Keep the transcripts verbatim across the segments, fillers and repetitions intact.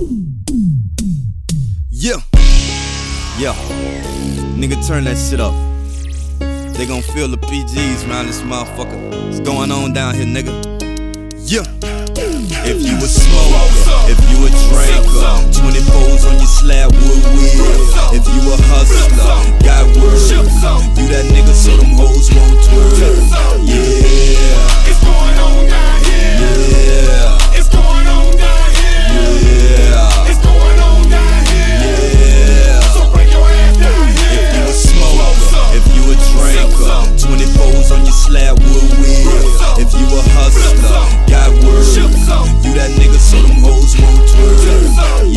Yeah, yeah, nigga, turn that shit up. They gon' feel the P Gs around this motherfucker. What's going on down here, nigga? Yeah. If you a smoker, if you a drinker, twenty-fours on your slab wood wheel. If you a hustler, got word, you that nigga so them hoes won't twirl. Yeah, it's going on down here. Yeah, it's going on down here. Yeah, it's going on down here. Yeah, so bring your ass down here. If you a smoker, if you a drinker, twenty-fours on your slab wood wheel. If you a hustler, got word, you that nigga so them hoes won't twirl.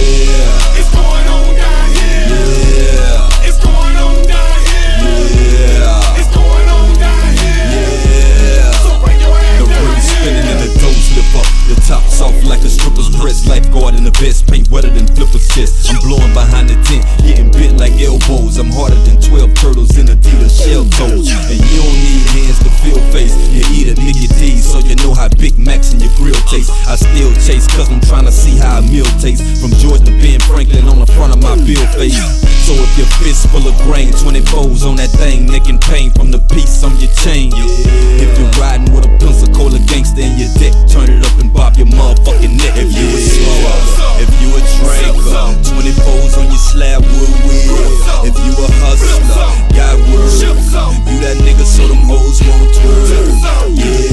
Yeah, it's going on down here. Yeah, it's going on down here. Yeah, it's going on down here. Yeah, so bring your ass the down ring here. spinning and the dough slip up. The top soft like a stripper's breast. Lifeguard in the vest, paint wetter than flipper's chest. I'm blowing behind the tent, getting bit like elbows. I'm harder than twelve turtles in Adidas shell toes. And you don't need hands to feel face. You eat a nigga D's, so you know how Big Macs in your grill taste. I still chase cause I'm trying to see how a meal tastes. From George to Ben Franklin on the front of my bill face. So if your fist full of grain, twenty-fours on that thing, neck and pain from the piece on your chain. If you're riding with a Pensacola gangster in your dick, turn it up and bob your motherfucking neck. If you a smoker, if you a drinker, twenty-fours on your slab wood wheel. If you a hustler, got word, you that nigga so them hoes won't twirl.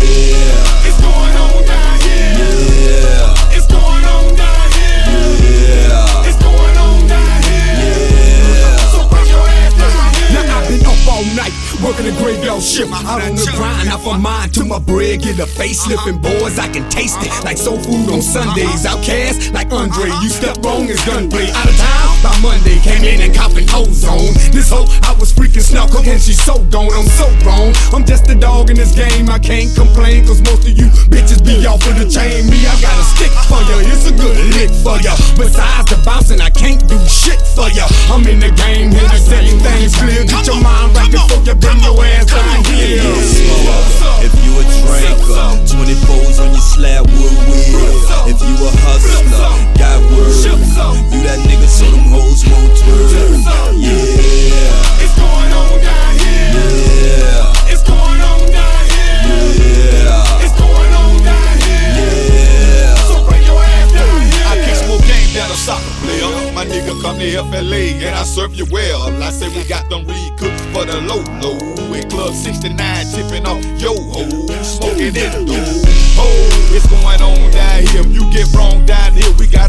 Yeah, it's going on down here. Yeah, it's going on down here. Yeah, it's going on down here. Yeah, so bring your ass down here. Now I've been up all night, working a graveyard shift. Out on the grind, out for mine to my bread. Get a facelift and boys, I can taste it. Like soul food on Sundays. Outcast like Andre, you step wrong, it's gunplay. Out of town by Monday, came in and copping ozone. This hoe, I was freaking snuck and she's so gone. I'm so wrong. I'm just a dog in this game. I can't complain, cause most of you bitches be off of the chain. Me, I got a stick for ya, it's a good lick for ya. Besides the bouncing, I can't do shit for ya. I'm in the game here to set things clear. Get your mind right before you bring your ass down here. if you a drinker, twenty-fours on your slab wood wheel. If you a hustler, got word, you that nigga so them hoes won't twirl. Yeah, it's going on down here. Yeah, it's going on down here. Yeah, it's going on down here. Yeah, so bring your ass down here. I kick more game than a soccer player. My nigga come to F L A and I serve you well. I say we got them re-cooked for the low low. In Club sixty-nine tipping off yo ho, smoking it though. Oh, it's going on down here. If you get wrong down here, we got